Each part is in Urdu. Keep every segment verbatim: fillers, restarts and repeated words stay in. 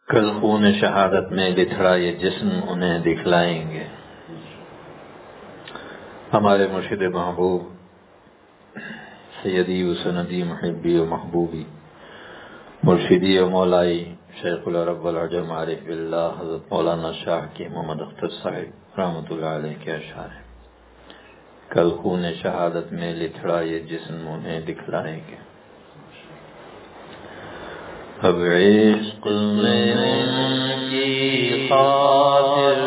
کل خون شہادت میں بتھڑا یہ جسم انہیں دکھلائیں گے. ہمارے مرشد محبوب سیدی و سندی محبی و محبوبی مرشدی و مولائی شیخ العرب والعجم عارف باللہ حضرت مولانا شاہ کی محمد اختر صاحب رحمۃ اللہ علیہ کے اشعار ہیں. کل خون شہادت میں لتھڑا یہ جسم انہیں دکھلائیں گے. اب عشق میں ان کی خاطر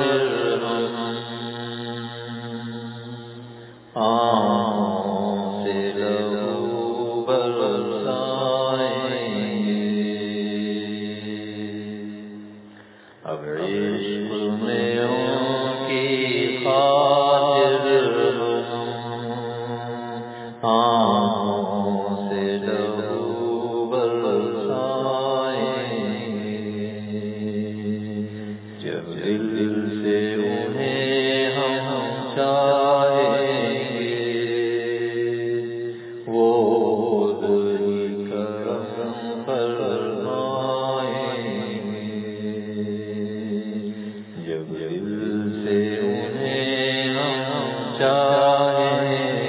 آنکھوں سے لہو برسائیں گے. اب عشق میں ان کی خاطر آنکھوں سے لہو برسائیں گے. جب دل سے انہیں ہم چاہیں گے وہ دل کرم فرمائیں گے. جب دل سے انہیں ہم چاہیں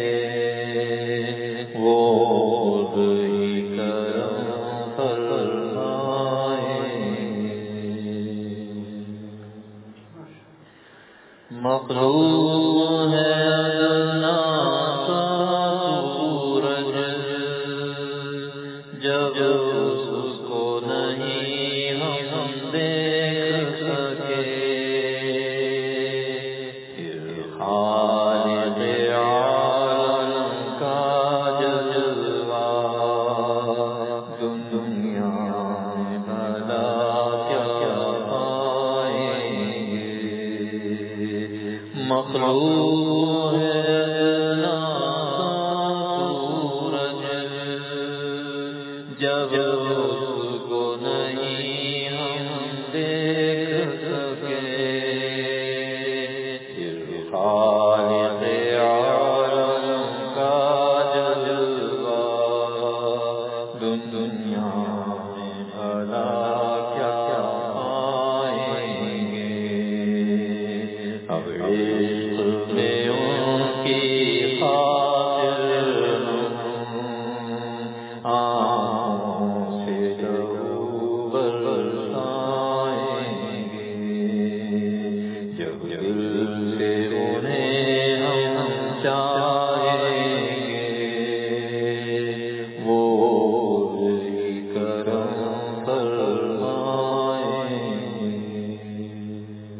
گے وہ دل کرم فرمائیں گے. مخلوق ہے ادنا سا سورج جب اس کو نہیں ہم دیکھ سکے. پھر خالق عالم کا جلوہ دنیا میں بھلا کیا پائیں گے. مخلوق ہے ادنا سورج جب اس کو نہیں ہم دیکھ سکے. پھر خالق عالم کا جلوہ دنیا میں بھلا کیا پائیں گے. اب عشق میں ان کی خاطر آنکھوں سے لہو برسائیں گے. جب دل سے انہیں ہم چاہیں گے وہ دل کرم فرمائیں گے.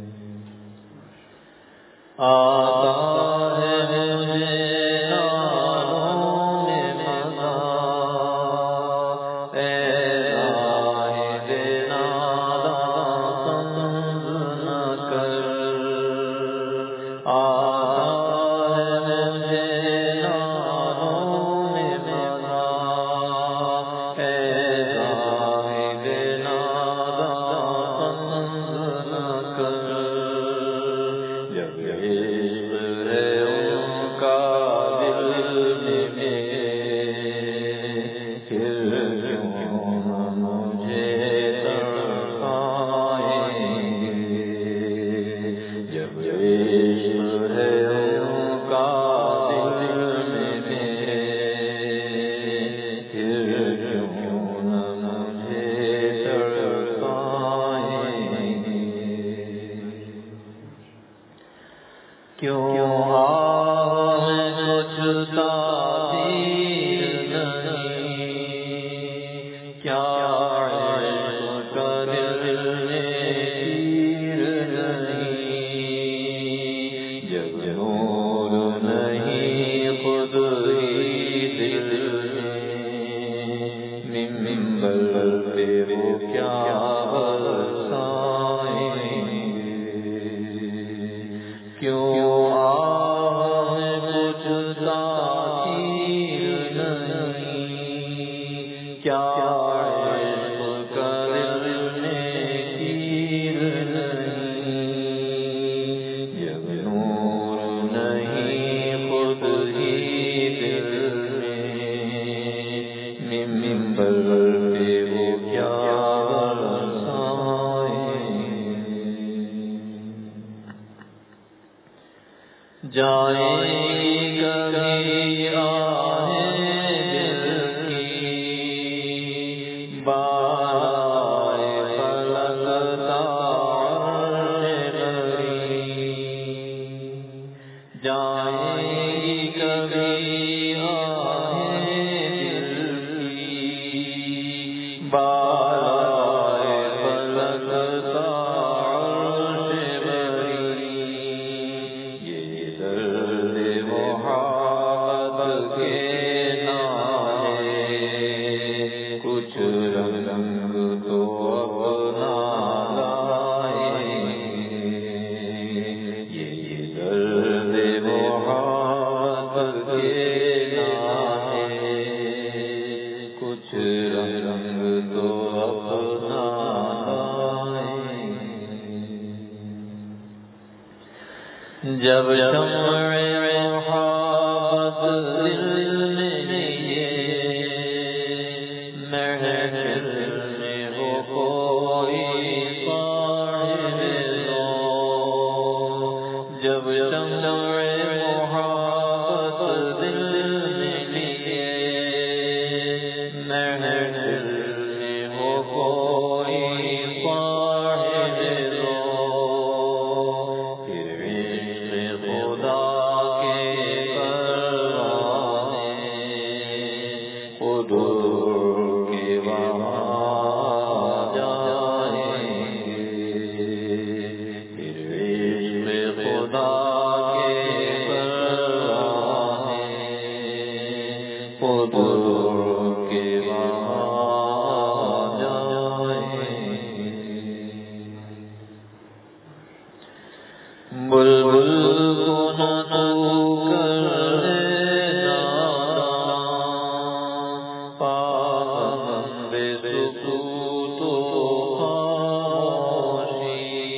آتا ہے مجھے نالوں میں مزہ اے زاہد ناداں سمجھ نہ کر. آتا ہے مجھے نالوں میں مزہ اے زاہد ناداں سمجھ نہ کر. جب عشق ہے ان کا دل میں پھر کیوں نہ مجھے تڑپائیں گے. جب عشق ہے ان کا دل میں پھر کیوں نہ مجھے تڑپائیں گے. کیوں آہ میں کچھ تعبیر نہیں کیا عشق کا دل میں تیر نہیں. جب نور نہیں خود ہی دل میں منبر پہ وہ کیا برسائیں گے. کیوں جائیں کبھی آہیں دل کی بالائے فلک تاج بری، جائیں کبھی آہیں دل کی بالائے فلک تاج بری، یہ درد محبت کے نالے کچھ رنگ تو اپنا لائے، یہ درد محبت کے نالے کچھ رنگ تو اپنا لائے، جب شمع محبت دل میں لیے محفل میں ہو کوئی صاحب ذوق، جب شمع محبت دل میں لیے محفل میں ہو کوئی صاحب ذوق، پھر عشق خدا کے پروانے خود اڑ کے وہاں جائیں گے، پھر عشق خدا کے پروانے خود اڑ کے وہاں جائیں گے، بلبل کو نہ تو کر دینا پابند سکوت و خاموشی،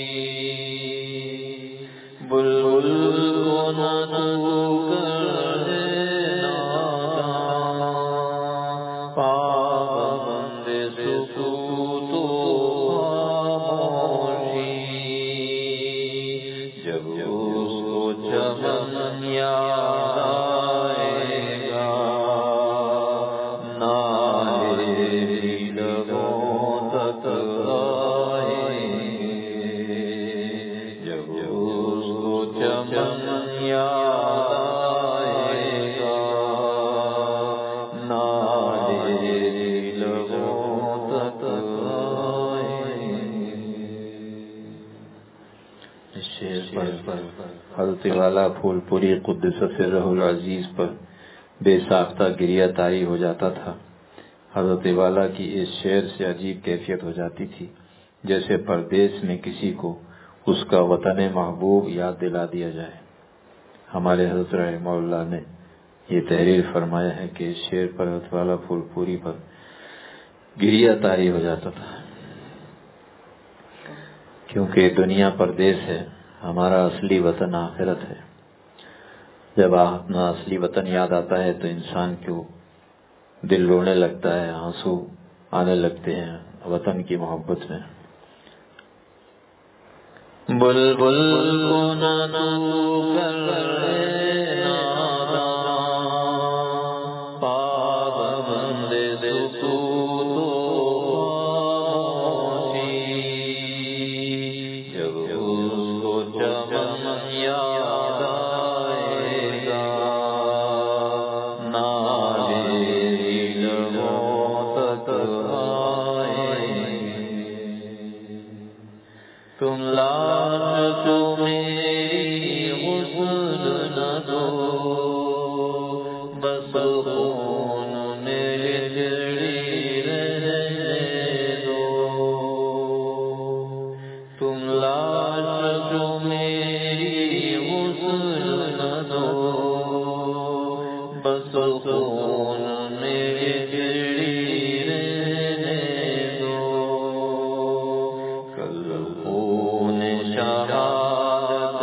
بلبل کو نہ تو کر دینا پابند سکوت و خاموشی، جب اس کو چمن یاد آئے گا نالے بھی لبوں تک آئیں گے، جب اس کو چمن یاد آئے گا نالے بھی لبوں تک آئیں گے۔ اس شعر پر حضرت والا پھول پوری قدس سرہ العزیز پر بے ساختہ گریہ طاری ہو جاتا تھا۔ حضرت والا کی اس شعر سے عجیب کیفیت ہو جاتی تھی، جیسے پردیس میں کسی کو اس کا وطن محبوب یاد دلا دیا جائے۔ ہمارے حضرت رحمہ اللہ نے یہ تحریر فرمایا ہے کہ اس شعر پر حضرت والا پھول پوری پر گریہ طاری ہو جاتا تھا، کیونکہ دنیا پردیس ہے، ہمارا اصلی وطن آخرت ہے۔ جب اپنا اصلی وطن یاد آتا ہے تو انسان کو دل رونے لگتا ہے، آنسو آنے لگتے ہیں وطن کی محبت میں۔ بلبل کو نہ تو کر دینا پابند سکوت و خاموشی، جب اس کو چمن یاد آئے گا نالے بھی لبوں تک آئیں گے، تم لاش جو میری غسل نہ دو بس خون میرے جڑی رہنے دو، تم لاش جو میری غسل نہ دو بس خون میرے جڑی رہنے دو، کل خون شہادت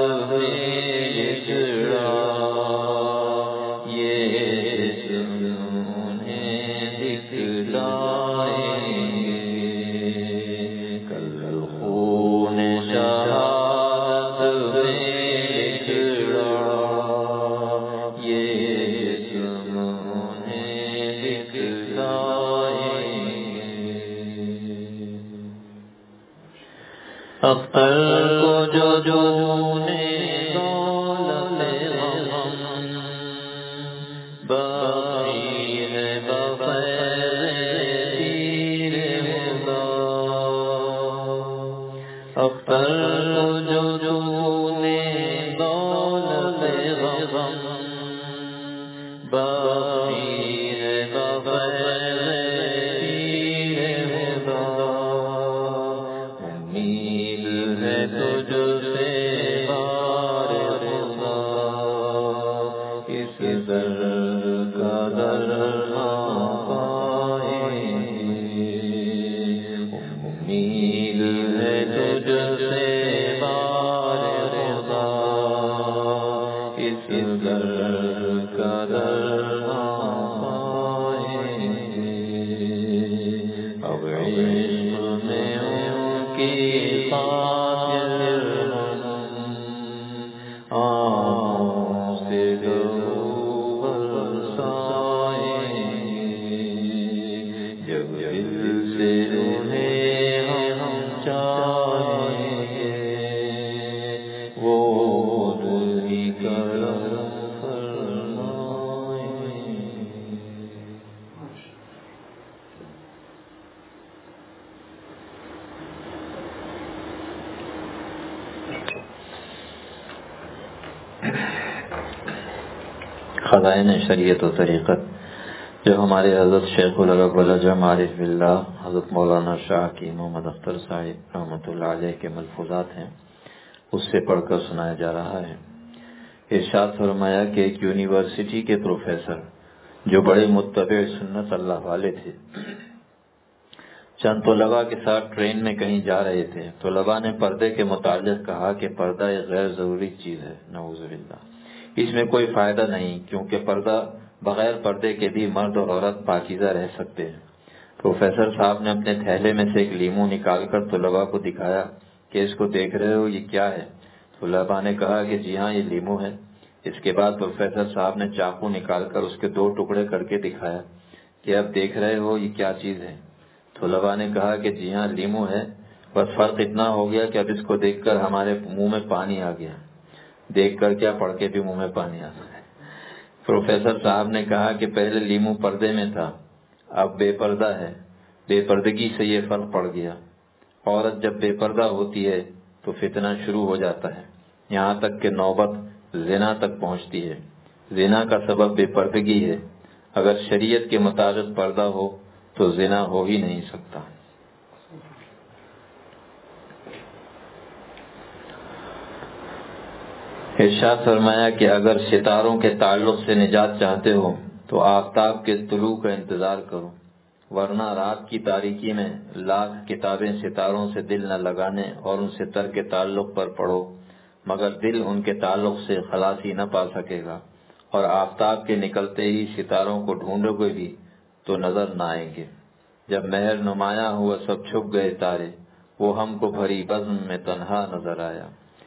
اختر کو جو جو نے دولت غم باقی ہے بفیض پیر خدا، اختر کو جو جو نے دولت غم باقی ہے بفیض پیر خدا، امید ہے تجھ سے بار خدا، اس در کا در نہ پائے، امید ہے تجھ سے بار خدا، اس در کا در نہ پائے، اب عشق میں ان کی خاطر آنکھوں سے لہو برسائے، جب دل سے انہیں ہم چاہیں گے، وہ دل ہی کرم فرمائیں۔ خزائن شریعت و طریقت جو ہمارے حضرت شیخ العرب العجم عارف باللہ حضرت مولانا شاہ کی محمد اختر صاحب رحمۃ اللہ علیہ کے ملفوظات ہیں، اس سے پڑھ کر سنایا جا رہا ہے۔ ارشاد فرمایا کہ ایک یونیورسٹی کے پروفیسر جو بڑے متبع سنت اللہ والے تھے، چند طلباء کے ساتھ ٹرین میں کہیں جا رہے تھے۔ طلباء نے پردے کے متعلق کہا کہ پردہ ایک غیر ضروری چیز ہے، نعوذ باللہ، اس میں کوئی فائدہ نہیں، کیونکہ پردہ بغیر پردے کے بھی مرد اور عورت پاکیزہ رہ سکتے ہیں۔ پروفیسر صاحب نے اپنے تھیلے میں سے ایک لیمو نکال کر طلباء کو دکھایا کہ اس کو دیکھ رہے ہو، یہ کیا ہے؟ طلباء نے کہا کہ جی ہاں، یہ لیمو ہے۔ اس کے بعد پروفیسر صاحب نے چاقو نکال کر اس کے دو ٹکڑے کر کے دکھایا کہ اب دیکھ رہے ہو یہ کیا چیز ہے؟ طلباء نے کہا کہ جی ہاں، لیمو ہے، بس فرق اتنا ہو گیا کہ اب اس کو دیکھ کر ہمارے منہ میں پانی آ گیا۔ دیکھ کر کیا، پڑھ کے بھی منہ میں پانی آتا ہے۔ پروفیسر صاحب نے کہا کہ پہلے لیمو پردے میں تھا، اب بے پردہ ہے، بے پردگی سے یہ فرق پڑ گیا۔ عورت جب بے پردہ ہوتی ہے تو فتنہ شروع ہو جاتا ہے، یہاں تک کہ نوبت زنا تک پہنچتی ہے۔ زنا کا سبب بے پردگی ہے، اگر شریعت کے مطابق پردہ ہو تو زنا ہو ہی نہیں سکتا۔ ارشاد فرمایا کہ اگر ستاروں کے تعلق سے نجات چاہتے ہو تو آفتاب کے طلوع کا انتظار کرو، ورنہ رات کی تاریکی میں لاکھ کتابیں ستاروں سے دل نہ لگانے اور ان سے ترک تعلق پر پڑھو، مگر دل ان کے تعلق سے خلاصی نہ پا سکے گا، اور آفتاب کے نکلتے ہی ستاروں کو ڈھونڈو گے بھی تو نظر نہ آئیں گے۔ جب مہر نمایاں ہوا سب چھپ گئے تارے، وہ ہم کو بھری بزم میں تنہا نظر آیا۔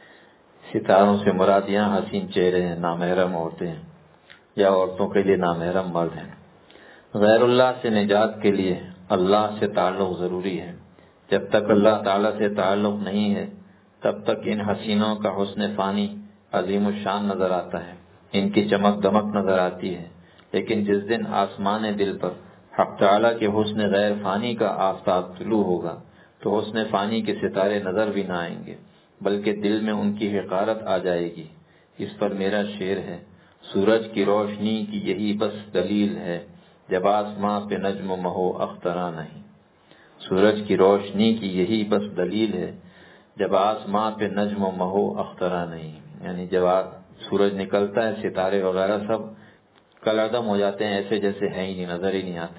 ستاروں سے مراد یہاں حسین چہرے ہیں، نامحرم عورتیں ہیں یا عورتوں کے لیے نامحرم مرد ہیں۔ غیر اللہ سے نجات کے لیے اللہ سے تعلق ضروری ہے۔ جب تک اللہ تعالیٰ سے تعلق نہیں ہے تب تک ان حسینوں کا حسن فانی عظیم الشان نظر آتا ہے، ان کی چمک دمک نظر آتی ہے، لیکن جس دن آسمان دل پر حق تعالیٰ کے حسن غیر فانی کا آفتاب طلوع ہوگا تو حسن فانی کے ستارے نظر بھی نہ آئیں گے، بلکہ دل میں ان کی حقارت آ جائے گی۔ اس پر میرا شعر ہے، سورج کی روشنی کی یہی بس دلیل ہے، جب آسماں پہ نجم و مہو اخترا نہیں۔ سورج کی روشنی کی یہی بس دلیل ہے، جب آسماں پہ نجم و مہو اخترا نہیں، یعنی جب سورج نکلتا ہے ستارے وغیرہ سب کلعدم ہو جاتے ہیں، ایسے جیسے ہیں ہی نہیں، نظر ہی نہیں آتے۔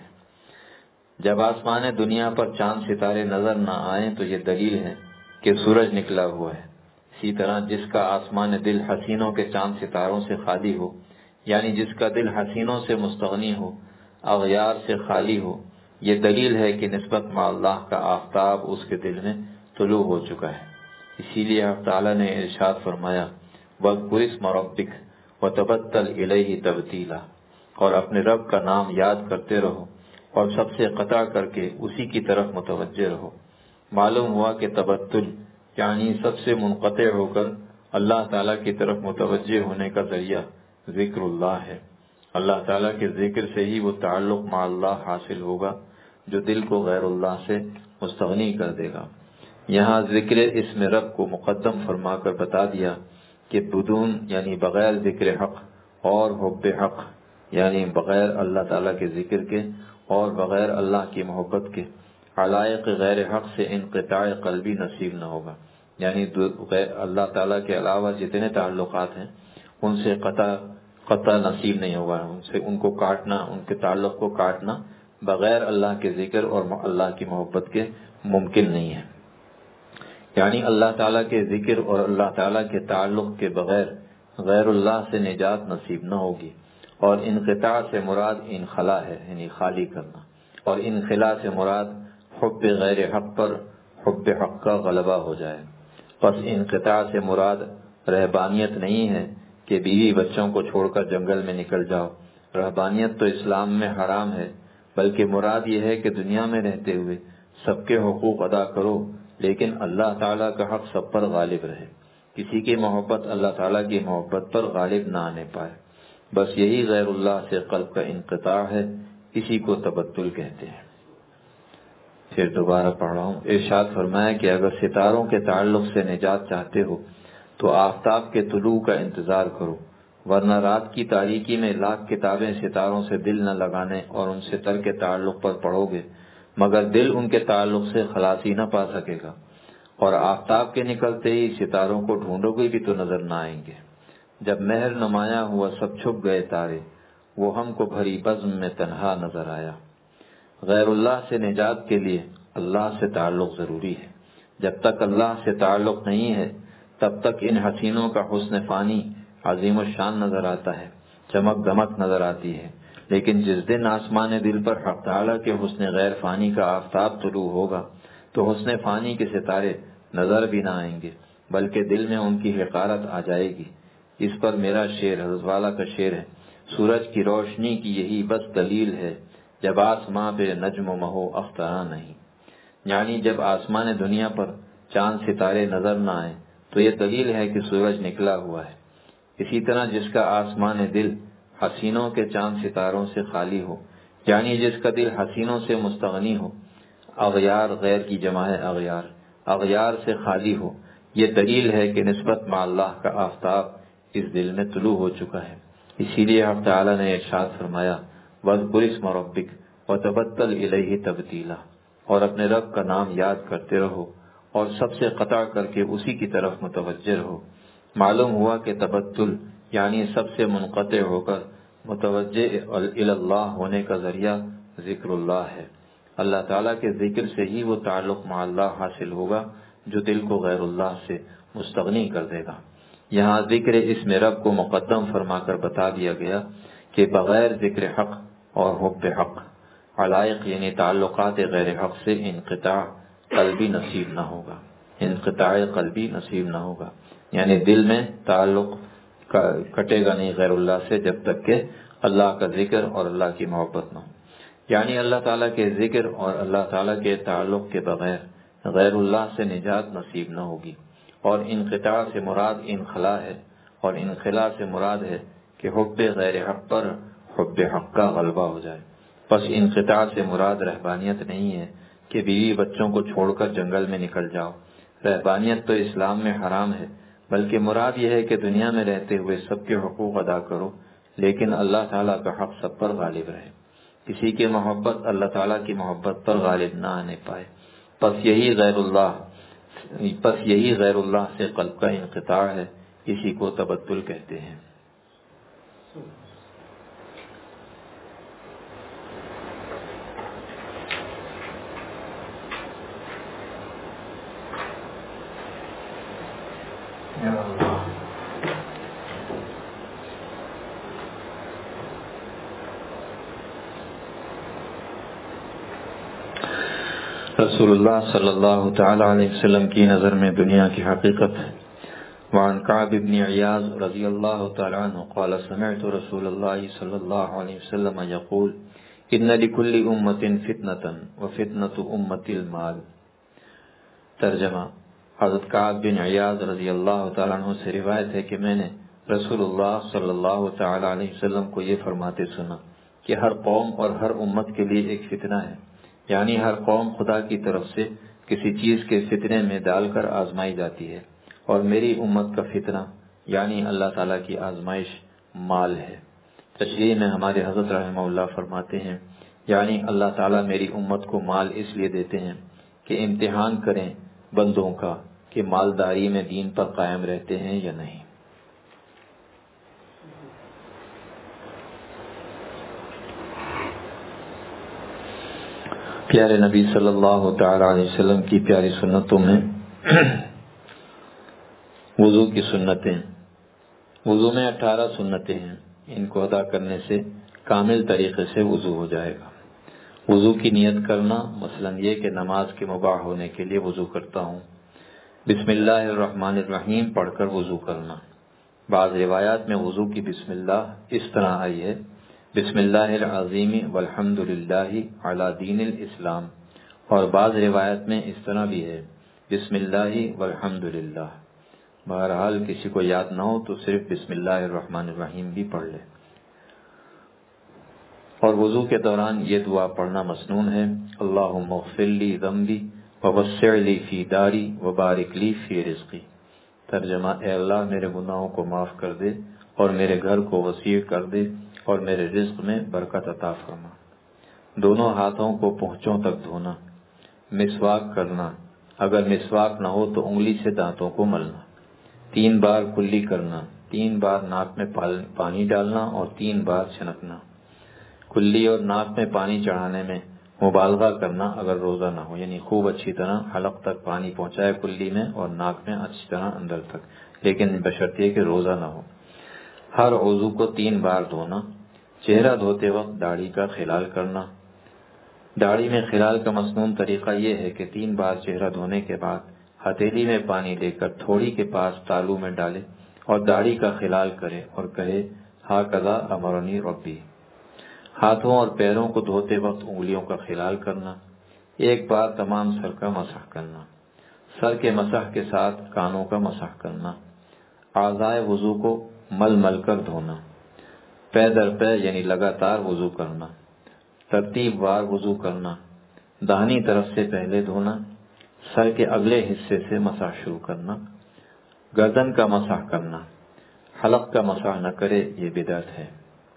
جب آسمان دنیا پر چاند ستارے نظر نہ آئیں تو یہ دلیل ہے کہ سورج نکلا ہوا ہے۔ اسی طرح جس کا آسمان دل حسینوں کے چاند ستاروں سے خالی ہو، یعنی جس کا دل حسینوں سے مستغنی ہو، اغیار سے خالی ہو، یہ دلیل ہے کہ نسبت مع اللہ کا آفتاب اس کے دل میں طلوع ہو چکا ہے۔ اسی لیے اللہ تعالیٰ نے ارشاد فرمایا وَاذْكُرِ اسْمَ رَبِّكَ وَتَبَتَّلْ إِلَيْهِ تَبْتِيلًا، اور اپنے رب کا نام یاد کرتے رہو اور سب سے قطع کر کے اسی کی طرف متوجہ رہو۔ معلوم ہوا کہ تبتل یعنی سب سے منقطع ہو کر اللہ تعالیٰ کی طرف متوجہ ہونے کا ذریعہ ذکر اللہ ہے۔ اللہ تعالیٰ کے ذکر سے ہی وہ تعلق مع اللہ حاصل ہوگا جو دل کو غیر اللہ سے مستغنی کر دے گا۔ یہاں ذکر اسم رب کو مقدم فرما کر بتا دیا کہ بدون یعنی بغیر ذکر حق اور حب حق یعنی بغیر اللہ تعالیٰ کے ذکر کے اور بغیر اللہ کی محبت کے علائق غیر حق سے انقطاع قلبی نصیب نہ ہوگا، یعنی اللہ تعالیٰ کے علاوہ جتنے تعلقات ہیں ان سے قطع قطع نصیب نہیں ہوگا، ان سے ان کو کاٹنا، ان کے تعلق کو کاٹنا بغیر اللہ کے ذکر اور اللہ کی محبت کے ممکن نہیں ہے۔ یعنی اللہ تعالیٰ کے ذکر اور اللہ تعالیٰ کے تعلق کے بغیر غیر اللہ سے نجات نصیب نہ ہوگی، اور انقطاع سے مراد انخلا ہے یعنی خالی کرنا، اور انخلا سے مراد حب غیر حق پر حب حق کا غلبہ ہو جائے۔ پس انقطاع سے مراد رہبانیت نہیں ہے کہ بیوی بچوں کو چھوڑ کر جنگل میں نکل جاؤ، رہبانیت تو اسلام میں حرام ہے، بلکہ مراد یہ ہے کہ دنیا میں رہتے ہوئے سب کے حقوق ادا کرو لیکن اللہ تعالیٰ کا حق سب پر غالب رہے، کسی کی محبت اللہ تعالیٰ کی محبت پر غالب نہ آنے پائے۔ بس یہی غیر اللہ سے قلب کا انقطاع ہے، اسی کو تبتل کہتے ہیں۔ پھر دوبارہ پڑھ رہا ہوں۔ ارشاد فرمایا کہ اگر ستاروں کے تعلق سے نجات چاہتے ہو تو آفتاب کے طلوع کا انتظار کرو، ورنہ رات کی تاریکی میں لاکھ کتابیں ستاروں سے دل نہ لگانے اور ان سے ترک تعلق پر پڑھو گے مگر دل ان کے تعلق سے خلاصی نہ پا سکے گا، اور آفتاب کے نکلتے ہی ستاروں کو ڈھونڈو گے بھی تو نظر نہ آئیں گے۔ جب مہر نمایاں ہوا سب چھپ گئے تارے، وہ ہم کو بھری بزم میں تنہا نظر آیا۔ غیر اللہ سے نجات کے لیے اللہ سے تعلق ضروری ہے۔ جب تک اللہ سے تعلق نہیں ہے تب تک ان حسینوں کا حسن فانی عظیم الشان نظر آتا ہے، چمک دمک نظر آتی ہے، لیکن جس دن آسمان دل پر حق تعالیٰ کے حسن غیر فانی کا آفتاب طلوع ہوگا تو حسن فانی کے ستارے نظر بھی نہ آئیں گے بلکہ دل میں ان کی حقارت آ جائے گی۔ اس پر میرا شعر حضرت والا کا شعر ہے، سورج کی روشنی کی یہی بس دلیل ہے جب آسماں پہ نجم و مہو اختراں نہیں، یعنی جب آسمان دنیا پر چاند ستارے نظر نہ آئیں تو یہ دلیل ہے کہ سورج نکلا ہوا ہے۔ اسی طرح جس کا آسمان دل حسینوں کے چاند ستاروں سے خالی ہو، یعنی جس کا دل حسینوں سے مستغنی ہو، اغیار غیر کی جمع ہے اغیار، اغیار سے خالی ہو، یہ دلیل ہے کہ نسبت مع اللہ کا آفتاب اس دل میں طلوع ہو چکا ہے۔ اسی لیے حق تعالیٰ نے ارشاد فرمایا وَاذْكُرِ اسْمَ رَبِّكَ وَتَبَتَّلْ إِلَيْهِ تَبْتِيلًا، اور اپنے رب کا نام یاد کرتے رہو اور سب سے قطع کر کے اسی کی طرف متوجہ رہو۔ معلوم ہوا کہ تبتل یعنی سب سے منقطع ہو کر متوجہ اللہ ہونے کا ذریعہ ذکر اللہ ہے۔ اللہ تعالیٰ کے ذکر سے ہی وہ تعلق مع اللہ حاصل ہوگا جو دل کو غیر اللہ سے مستغنی کر دے گا۔ یہاں ذکر اسم رب کو مقدم فرما کر بتا دیا گیا کہ بغیر ذکر حق اور حب حق علائق یعنی تعلقات غیر حق سے انقطاع قلبی نصیب نہ ہوگا، انقطاع قلبی نصیب نہ ہوگا، یعنی دل میں تعلق کٹے گا نہیں غیر اللہ سے جب تک کہ اللہ کا ذکر اور اللہ کی محبت نہ ہو۔ یعنی اللہ تعالیٰ کے ذکر اور اللہ تعالیٰ کے تعلق کے بغیر غیر اللہ سے نجات نصیب نہ ہوگی، اور انقطاع سے مراد انخلا ہے، اور انخلا سے مراد ہے کہ حب غیر حق پر حب حق کا غلبہ ہو جائے۔ پس انقطاع سے مراد رہبانیت نہیں ہے کہ بیوی بچوں کو چھوڑ کر جنگل میں نکل جاؤ، رہبانیت تو اسلام میں حرام ہے، بلکہ مراد یہ ہے کہ دنیا میں رہتے ہوئے سب کے حقوق ادا کرو لیکن اللہ تعالیٰ کا حق سب پر غالب رہے، کسی کی محبت اللہ تعالیٰ کی محبت پر غالب نہ آنے پائے۔ پس یہی غیر اللہ پس یہی غیر اللہ سے قلب کا انقطاع ہے، اسی کو تبتل کہتے ہیں۔ رسول اللہ صلی اللہ تعالی علیہ وسلم کی نظر میں دنیا کی حقیقت ہے۔ وعن کعب بن عیاض رضی اللہ تعالی عنہ قال سمعت رسول اللہ صلی اللہ علیہ وسلم یقول ان لکل امت فتنة وفتنة امت المال۔ ترجمہ: حضرت کعب بن عیاض رضی اللہ تعالیٰ عنہ سے روایت ہے کہ میں نے رسول اللہ صلی اللہ تعالی علیہ وسلم کو یہ فرماتے سنا کہ ہر قوم اور ہر امت کے لیے ایک فتنہ ہے، یعنی ہر قوم خدا کی طرف سے کسی چیز کے فتنے میں ڈال کر آزمائی جاتی ہے، اور میری امت کا فتنہ یعنی اللہ تعالیٰ کی آزمائش مال ہے۔ تشریح میں ہمارے حضرت رحمہ اللہ فرماتے ہیں یعنی اللہ تعالیٰ میری امت کو مال اس لیے دیتے ہیں کہ امتحان کریں بندوں کا کہ مالداری میں دین پر قائم رہتے ہیں یا نہیں۔ پیارے نبی صلی اللہ تعالی علیہ وسلم کی پیاری سنتوں میں وضو کی سنتیں، وضو میں اٹھارہ سنتیں ہیں، ان کو ادا کرنے سے کامل طریقے سے وضو ہو جائے گا۔ وضو کی نیت کرنا، مثلا یہ کہ نماز کے مباح ہونے کے لیے وضو کرتا ہوں، بسم اللہ الرحمن الرحیم پڑھ کر وضو کرنا۔ بعض روایات میں وضو کی بسم اللہ اس طرح آئی ہے، بسم اللہ العظیم والحمد للہ علی دین الاسلام، اور بعض روایت میں اس طرح بھی ہے، بسم اللہ والحمد للہ۔ بہرحال کسی کو یاد نہ ہو تو صرف بسم اللہ الرحمن الرحیم بھی پڑھ لے۔ اور وضو کے دوران یہ دعا پڑھنا مسنون ہے، اللہم اغفر لی ذنبی ووسع لی فی داری وبارک لی فی رزقی۔ ترجمہ، اے اللہ میرے گناہوں کو معاف کر دے اور میرے گھر کو وسیع کر دے اور میرے رزق میں برکت عطا فرما۔ دونوں ہاتھوں کو پہنچوں تک دھونا، مسواک کرنا، اگر مسواک نہ ہو تو انگلی سے دانتوں کو ملنا، تین بار کلی کرنا، تین بار ناک میں پانی ڈالنا اور تین بار چھنکنا۔ کلی اور ناک میں پانی چڑھانے میں مبالغہ کرنا اگر روزہ نہ ہو، یعنی خوب اچھی طرح حلق تک پانی پہنچائے کلی میں اور ناک میں اچھی طرح اندر تک، لیکن بشرطیے کہ روزہ نہ ہو۔ ہر عضو کو تین بار دھونا۔ چہرہ دھوتے وقت داڑھی کا خلال کرنا۔ داڑھی میں خلال کا مسنون طریقہ یہ ہے کہ تین بار چہرہ دھونے کے بعد ہتھیلی میں پانی لے کر تھوڑی کے پاس تالو میں ڈالے اور داڑھی کا خلال کرے اور کہے ہاکذا امرنی ربی۔ ہاتھوں اور پیروں کو دھوتے وقت انگلیوں کا خلال کرنا۔ ایک بار تمام سر کا مسح کرنا۔ سر کے مسح کے ساتھ کانوں کا مسح کرنا۔ اعضائے وضو کو مل مل کر دھونا۔ پے در پے یعنی لگاتار وضو کرنا۔ ترتیب وار وضو کرنا۔ داہنی طرف سے پہلے دھونا۔ سر کے اگلے حصے سے مسح شروع کرنا۔ گردن کا مسح کرنا۔ حلق کا مسح نہ کرے، یہ بدعت ہے۔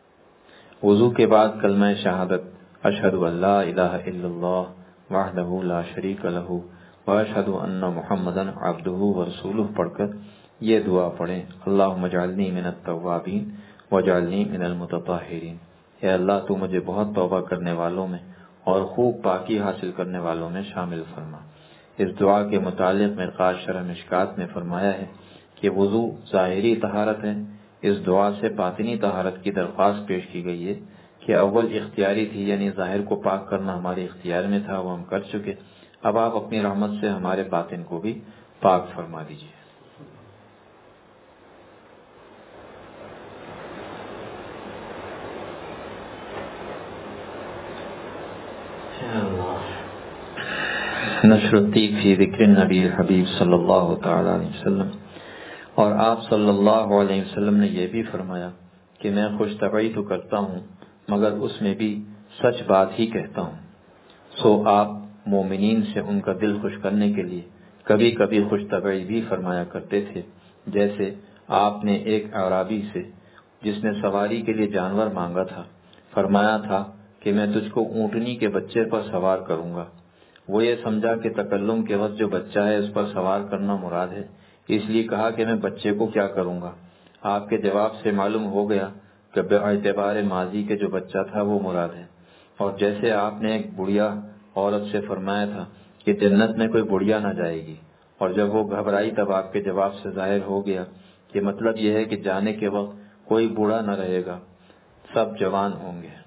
وضو کے بعد کلمہ شہادت اشہد ان لا الہ الا اللہ وحدہ لا شریک لہ واشہد ان محمدا عبدہ ورسولہ پڑھ کر یہ دعا پڑھیں، اللہم اجعلنی من التوابین واجعلنی من المتطہرین۔ اے اللہ تو مجھے بہت توبہ کرنے والوں میں اور خوب پاکی حاصل کرنے والوں میں شامل فرما۔ اس دعا کے متعلق مرقات شرح مشکات میں فرمایا ہے کہ وضو ظاہری طہارت ہے، اس دعا سے باطنی طہارت کی درخواست پیش کی گئی ہے کہ اول اختیاری تھی، یعنی ظاہر کو پاک کرنا ہمارے اختیار میں تھا، وہ ہم کر چکے، اب آپ اپنی رحمت سے ہمارے باطن کو بھی پاک فرما دیجیے۔ نشر الطیب فی ذکر النبی الحبیب صلی اللہ تعالی علیہ وسلم۔ اور آپ صلی اللہ علیہ وسلم نے یہ بھی فرمایا کہ میں خوش طبعی تو کرتا ہوں مگر اس میں بھی سچ بات ہی کہتا ہوں۔ سو آپ مومنین سے ان کا دل خوش کرنے کے لیے کبھی کبھی خوش طبعی بھی فرمایا کرتے تھے، جیسے آپ نے ایک اعرابی سے جس نے سواری کے لیے جانور مانگا تھا فرمایا تھا کہ میں تجھ کو اونٹنی کے بچے پر سوار کروں گا۔ وہ یہ سمجھا کہ تکلم کے وقت جو بچہ ہے اس پر سوار کرنا مراد ہے، اس لیے کہا کہ میں بچے کو کیا کروں گا۔ آپ کے جواب سے معلوم ہو گیا کہ اعتبار ماضی کے جو بچہ تھا وہ مراد ہے۔ اور جیسے آپ نے ایک بڑھیا عورت سے فرمایا تھا کہ جنت میں کوئی بڑھیا نہ جائے گی، اور جب وہ گھبرائی تب آپ کے جواب سے ظاہر ہو گیا کہ مطلب یہ ہے کہ جانے کے وقت کوئی بوڑھا نہ رہے گا، سب جوان ہوں گے۔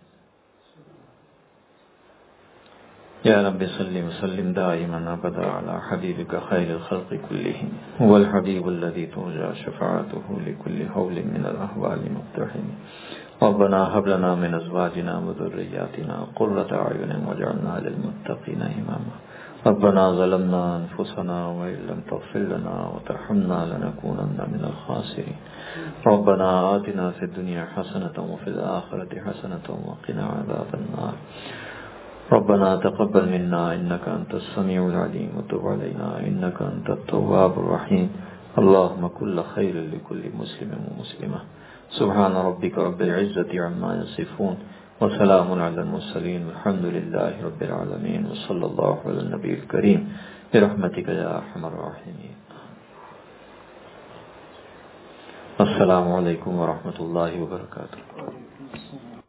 یا رب صلی وسلم دائما ابدا علی حبیبک خیر الخلق کلہم هو الحبیب الذی ترجى شفاعته لكل حول من الاحوال مقتحم۔ ربنا هب لنا من ازواجنا وذرياتنا قرة اعین واجعلنا للمتقین اماما۔ ربنا ظلمنا أنفسنا وإن لم تغفر لنا وترحمنا لنكونن من الخاسرين ربنا آتنا في الدنيا حسنة وفي الآخرة حسنة وقنا عذاب النار ربنا تقبل منا إنك أنت السميع العليم وتب علينا إنك أنت التواب الرحيم اللهم كل خير لكل مسلم ومسلمة سبحان ربك رب العزة عما يصفون وسلام على المرسلين والحمد لله رب العالمين وصلى الله على النبي الكريم برحمتك يا أرحم الراحمين. السلام علیکم ورحمۃ اللہ وبرکاتہ.